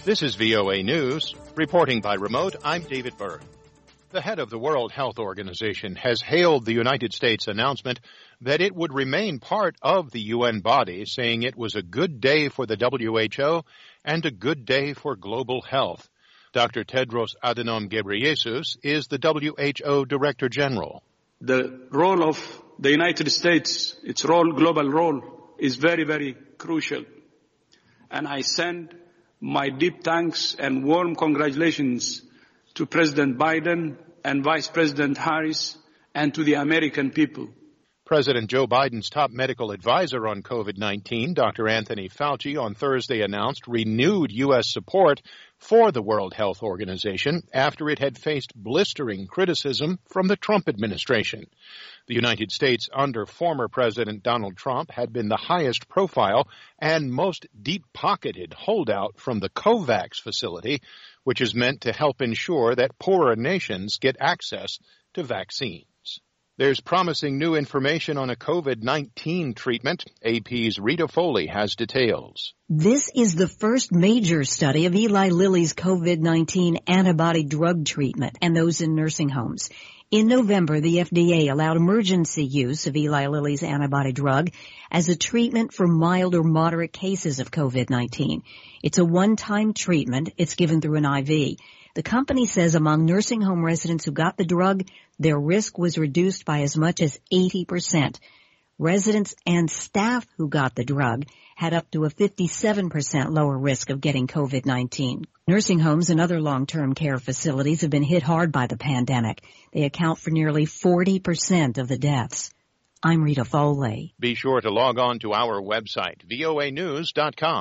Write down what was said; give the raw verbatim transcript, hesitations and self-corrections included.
This is V O A News. Reporting by remote, I'm David Berg. The head of the World Health Organization has hailed the United States announcement that it would remain part of the U N body, saying it was a good day for the W H O and a good day for global health. Doctor Tedros Adhanom Ghebreyesus is the W H O Director General. The role of the United States, its role, global role, is very, very crucial. And I send my deep thanks and warm congratulations to President Biden and Vice President Harris and to the American people. President Joe Biden's top medical advisor on COVID nineteen, Doctor Anthony Fauci, on Thursday announced renewed U S support for the World Health Organization after it had faced blistering criticism from the Trump administration. The United States under former President Donald Trump had been the highest profile and most deep-pocketed holdout from the COVAX facility, which is meant to help ensure that poorer nations get access to vaccines. There's promising new information on a COVID nineteen treatment. A P's Rita Foley has details. This is the first major study of Eli Lilly's COVID nineteen antibody drug treatment and those in nursing homes. In November, the F D A allowed emergency use of Eli Lilly's antibody drug as a treatment for mild or moderate cases of COVID nineteen. It's a one-time treatment. It's given through an I V. The company says among nursing home residents who got the drug, their risk was reduced by as much as eighty percent. Residents and staff who got the drug had up to a fifty-seven percent lower risk of getting COVID nineteen. Nursing homes and other long-term care facilities have been hit hard by the pandemic. They account for nearly forty percent of the deaths. I'm Rita Foley. Be sure to log on to our website, V O A news dot com.